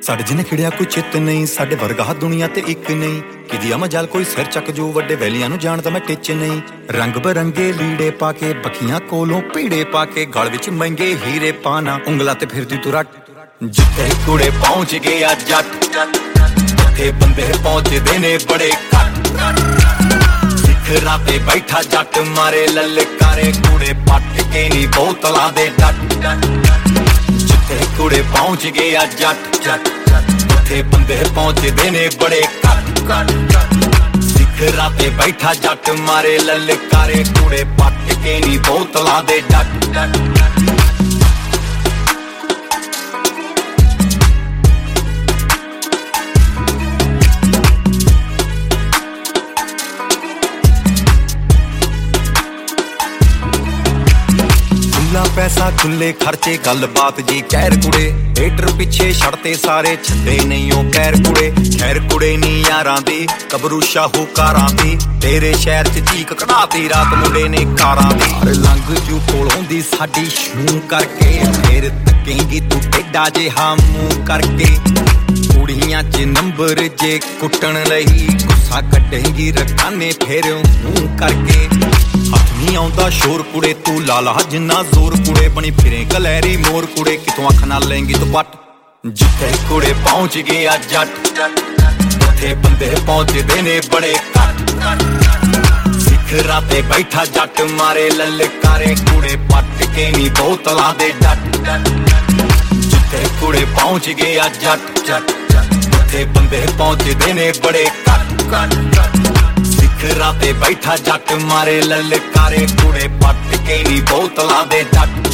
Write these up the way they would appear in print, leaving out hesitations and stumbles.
ਸਾਡੇ ਜਿਨੇ ਖਿੜਿਆ ਕੋਈ ਚਿੱਤ ਨਹੀਂ, ਸਾਡੇ ਵਰਗਾ ਦੁਨੀਆ ਤੇ ਇੱਕ ਨਹੀਂ। ਕਿਦੀ ਮਜਾਲ ਕੋਈ ਸਿਰ ਚੱਕ ਜੋ ਵੱਡੇ ਵੈਲੀਆਂ ਨੂੰ ਜਾਣਦਾ ਮੈਂ ਟਿੱਚ ਨਹੀਂ। ਰੰਗ ਬਰੰਗੇ ਲੀੜੇ ਪਾ ਕੇ ਬੱਖੀਆਂ ਕੋਲੋਂ ਪੀੜੇ ਪਾ ਕੇ ਗਲ ਵਿੱਚ ਮਹਿੰਗੇ ਹੀਰੇ ਪਾਣਾ ਉਂਗਲਾਂ ਤੇ ਫਿਰਦੀ ਤੂੰ ਰੱਟ। ਜਿੱਥੇ ਕੁੜੇ ਪਹੁੰਚ ਗਏ ਆ ਜੱਟ ਉੱਥੇ ਬੰਦੇ ਪਹੁੰਚਦੇ ਨੇ ਬੜੇ ਘੱਟ। ਸਿਖਰਾਂ ਤੇ ਬੈਠਾ ਜੱਟ ਮਾਰੇ ਲਲਕਾਰੇ ਕੁੜੇ ਪੱਟ ਕੇ ਨੀ ਬੋਤਲਾਂ ਦੇ ਡੱਟ। ਜਿੱਥੇ ਕੁੜੇ ਪਹੁੰਚ ਗਏ ਆ ਜੱਟ ਉੱਥੇ ਬੰਦੇ ਪਹੁੰਚਦੇ ਨੇ ਬੜੇ ਘੱਟ। ਸਿਖਰਾਂ ਤੇ ਬੈਠਾ ਜੱਟ ਮਾਰੇ ਲਲਕਾਰੇ ਕੁੜੇ ਪੱਟ ਕੇ ਨੀ ਬੋਤਲਾਂ ਦੇ ਡੱਟ। ਪੈਸਾ ਖੁੱਲੇ ਖਰਚੇ ਗੱਲਬਾਤ ਜੀ ਕਹਿਰ ਕੁੜੇ। ਹੇਟਰ ਪਿੱਛੇ ਛੱਡਤੇ ਸਾਰੇ ਛੱਡੇ ਨਹੀਂ ਉਹ ਕਹਿਰ ਕੁੜੇ। ਖੈਰ ਕੁੜੇ ਨੀ ਯਾਰਾਂ ਦੀ ਕਬਰੂ ਸ਼ਾਹੂਕਾਰਾਂ ਦੀ। ਤੇਰੇ ਸ਼ਹਿਰ ਚ ਚੀਕ ਕਢਾਤੀ ਰਾਤ ਮੁੰਡੇ ਨੇ ਕਾਰਾਂ ਦੀ। ਲੰਘ ਜੂ ਕੋਲੋਂ ਦੀ ਸਾਡੀ ਸ਼ੂ ਕਰਕੇ ਫੇਰ ਤੱਕੇਂਗੀ ਤੂੰ ਟੇਡਾ ਜਿਹਾ ਮੂੰਹ ਕਰਕੇ। ਕੁੜੀਆਂ ਚ ਨੰਬਰ ਜੇ ਕੁੱਟਣ ਲਈ ਗੁੱਸਾ ਕੱਢੇਂਗੀ ਰਕਾਨੇ ਫੇਰ ਮੂੰਹ ਕਰਕੇ। ਹੱਥ ਨੀ ਆਉਂਦਾ ਸ਼ੋਰ ਕੁੜੇ ਤੂੰ ਲਾਲਾ ਜਿੰਨਾ ਜ਼ੋਰ ਕੁੜੇ। ਬਣੀ ਫਿਰੇ ਕਲੈਰੀ ਮੋਰ ਕੁੜੇ ਕਿਤੋਂ ਅੱਖ ਨਾਲ ਲੈਂਗੀ ਤੂੰ ਪੱਟ। ਜਿੱਥੇ ਕੁੜੇ ਪਹੁੰਚ ਗਏ ਆ ਜੱਟ ਉੱਥੇ ਬੰਦੇ ਪਹੁੰਚਦੇ ਨੇ ਬੜੇ ਘੱਟ। ਸਿਖਰਾਂ ਤੇ ਬੈਠਾ ਜੱਟ ਮਾਰੇ ਲਲਕਾਰੇ ਕੁੜੇ ਪੱਟ ਕੇ ਨੀ ਬੋਤਲਾਂ ਦੇ ਡੱਟ। ਜਿੱਥੇ ਕੁੜੇ ਪਹੁੰਚ ਗਏ ਆ ਜੱਟ ਉੱਥੇ ਬੰਦੇ ਪਹੁੰਚਦੇ ਨੇ ਬੜੇ ਘੱਟ। ਸਿਖਰਾਂ ਤੇ ਬੈਠਾ ਜੱਟ ਮਾਰੇ ਲਲਕਾਰੇ ਕੁੜੇ ਪੱਟ ਕੇ ਨੀ ਬੋਤਲਾਂ ਦੇ ਡੱਟ।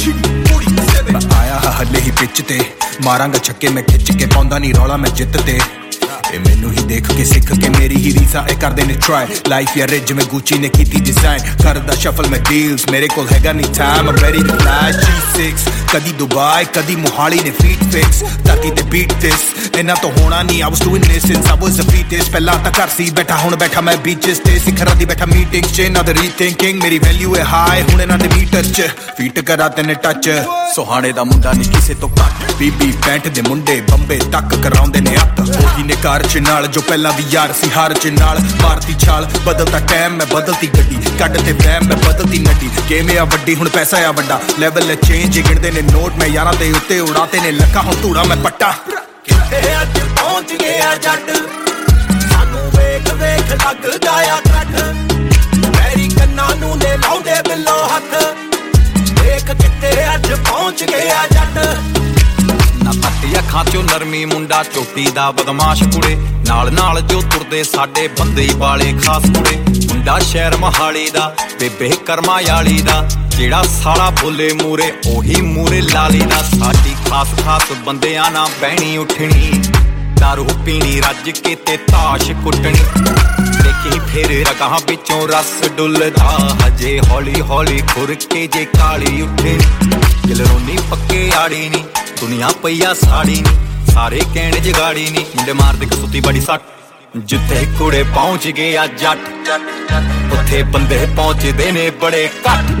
ਆਇਆ ਹਲੇ ਹੀ ਪਿੱਚ ਤੇ ਮਾਰਾਂਗਾ ਛੱਕੇ ਮੈਂ ਖਿੱਚ ਕੇ ਪਾਉਂਦਾ ਨੀ ਰੌਲਾ ਮੈਂ ਜਿੱਤ ਤੇ। ਇਹ ਮੈਨੂੰ ਹੀ ਦੇਖ ਕੇ ਸਿੱਖ ਕੇ ਮੇਰੀ ਹੀ ਰੀਸਾਂ ਇਹ ਕਰਦੇ ਨੇ ਟਰਾਈ। ਲਾਈਫ ਯਾ ਰਿਜ ਜਿਵੇਂ ਗੁੱਚੀ ਨੇ ਕੀਤੀ ਡਿਜ਼ਾਈਨ ਕਰਦਾ ਸ਼ਫਲ ਮੈਂ ਡੀਲਸ। ਮੇਰੇ ਕੋਲ ਹੈਗਾ ਨੀ time I'm ready to fly G6 ਕਦੀ ਦੁਬਈ ਕਦੀ ਮੋਹਾਲੀ ਨੇ ਫੀਟ ਫਿਕਸ ਤਾਕੀ ਤੇ ਬੀਟ ਦਿਸ। ਇਹਨਾਂ ਤੋਂ ਹੋਣਾ ਨੀ I was doing this since I was a fetus। ਪਹਿਲਾਂ ਤਾਂ ਘਰ ਸੀ ਬੈਠਾ ਹੁਣ ਬੈਠਾ ਮੈਂ ਬੀਚਸ ਤੇ। ਸਿਖਰਾਂ ਦੀ ਬੈਠਾ ਮੀਟਿੰਗਸ ਚ ਇਹਨਾਂ ਦੇ ਰੀਥਿੰਕਿੰਗ। ਮੇਰੀ ਵੈਲਿਊ ਹੈ ਹਾਈ ਹੁਣ ਇਹਨਾਂ ਦੇ ਮੀਟਰ ਚ ਫੀਟ ਕਰਾ ਤੈਨੇ ਟੱਚ। ਸੁਹਾਣੇ ਦਾ ਮੁੰਡਾ ਨੀ ਕਿਸੇ ਤੋਂ ਘੱਟ। ਬੀਬੀ ਪੈਂਟ ਦੇ ਮੁੰਡੇ ਬੰਬੇ ਤੱਕ ਕਰਾਉਂਦੇ ਨੇ ਅੱਤ। ਉਹੀ ਨੇ ਕਾਰ ਚ ਨਾਲ ਜੋ ਪਹਿਲਾਂ ਵੀ ਯਾਰ ਸੀ ਹਾਰ ਚ ਨਾਲ ਮਾਰਤੀ ਛਾਲ। ਬਦਲਦਾ ਟਾਈਮ ਮੈਂ ਬਦਲਤੀ ਗੱਡੀ ਕੱਢ ਤੇ ਵਹਿਮ ਮੈਂ ਬਦਲਤੀ ਨੱਡੀ। ਗੇਮ ਆ ਵੱਡੀ ਹੁਣ ਪੈਸਾ ਆ ਵੱਡਾ ਲੈਵਲ ਚੇਂਜ ਗਿਣਦੇ ਨੇ ਨੋਟ ਮੈਂ ਯਾਰਾਂ ਦੇ ਉੱਤੇ ਉਡਾਤੇ ਨੇ ਲੱਖਾਂ ਹੁਣ ਧੂੜਾ ਮੈਂ ਪੱਟਾ। ਕਿੱਥੇ ਅੱਜ ਪਹੁੰਚ ਗਿਆ ਜੱਟ ਸਾਨੂੰ ਵੇਖ ਵੇਖ ਲੱਗਦਾ ਆ ਕੱਟ। ਮੇਰੀ ਕੰਨਾਂ ਨੂੰ ਨੇ ਲਾਉਂਦੇ ਬਿੱਲੋ ਹੱਥ ਵੇਖ ਕਿੱਥੇ ਅੱਜ ਪਹੁੰਚ ਗਿਆ ਜੱਟ। ਨਾ ਪੱਟੀ ਅੱਖਾਂ ਚੋਂ ਨਰਮੀ ਮੁੰਡਾ ਚੋਟੀ ਦਾ ਬਦਮਾਸ਼ ਕੁੜੇ। ਨਾਲ ਨਾਲ ਜੋ ਤੁਰਦੇ ਸਾਡੇ ਬੰਦੇ ਵਾਲੇ ਖਾਸ ਕੁੜੇ। ਮੁੰਡਾ ਸ਼ਹਿਰ ਮਹਾਲੀ ਦਾ ਬੇਬੇ ਕਰਮਾ ਵਾਲੀ ਦਾ। ਜਿਹੜਾ ਸਾਲਾ ਬੋਲੇ ਮੂਰੇ ਉਹੀ ਮੂਰੇ ਲਾਲੀ ਦਾ। ਸਾਡੀ ਖਾਸ ਬੰਦਿਆਂ ਨਾਲ ਬਹਿਣੀ ਉੱਠਣੀ ਦਾਰੂ ਪੀਣੀ ਰੱਜ ਕੇ ਤੇ ਤਾਸ਼ ਕੁੱਟਣੀ। ਦੇਖੀ ਫੇਰ ਰਗਾਂ ਵਿੱਚੋਂ ਰਸ ਡੁੱਲਦਾ ਹਜੇ ਹੌਲੀ ਹੌਲੀ ਖੁਰ ਕੇ ਜੇ ਕਾਲੀ ਉੱਠੇ। ਦਿਲਰੋਨੀ ਪੱਕੇ ਆੜੀ ਨੀ ਦੁਨੀਆ ਪਈਆ ਸਾੜੀ ਨੀ ਸਾਰੇ ਕਹਿਣ ਜਗਾੜੀ ਨੀ ਮੁੰਡੇ ਮਾਰਦੇ ਕਸੂਤੀ ਬੜੀ ਸੱਟ। ਜਿੱਥੇ ਕੁੜੇ ਪਹੁੰਚ ਗਏ ਆ ਜੱਟ ਉੱਥੇ ਬੰਦੇ ਪਹੁੰਚਦੇ ਨੇ ਬੜੇ ਘੱਟ।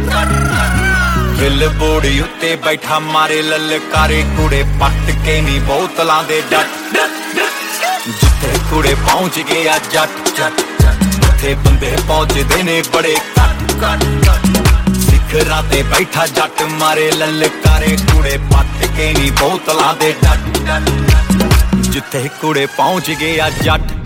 ਬਿੱਲ ਬੋੜੀ ਉੱਤੇ ਬੈਠਾ ਮਾਰੇ ਲਲਕਾਰੇ ਕੁੜੇ ਪੱਟ ਕੇ ਨੀ ਬੋਤਲਾਂ ਦੇ ਡੱਟ। ਜਿੱਥੇ ਕੁੜੇ ਪਹੁੰਚ ਗਏ ਆ ਜੱਟ ਉੱਥੇ ਬੰਦੇ ਪਹੁੰਚਦੇ ਨੇ ਬੜੇ ਘੱਟ। ਸਿਖਰਾਂ ਤੇ ਬੈਠਾ ਜੱਟ ਮਾਰੇ ਲਲਕਾਰੇ ਕੁੜੇ ਪੱਟ ਕੇ ਨੀ ਬੋਤਲਾਂ ਦੇ ਡੱਟ। ਜਿੱਥੇ ਕੁੜੇ ਪਹੁੰਚ ਗਏ ਆ ਜੱਟ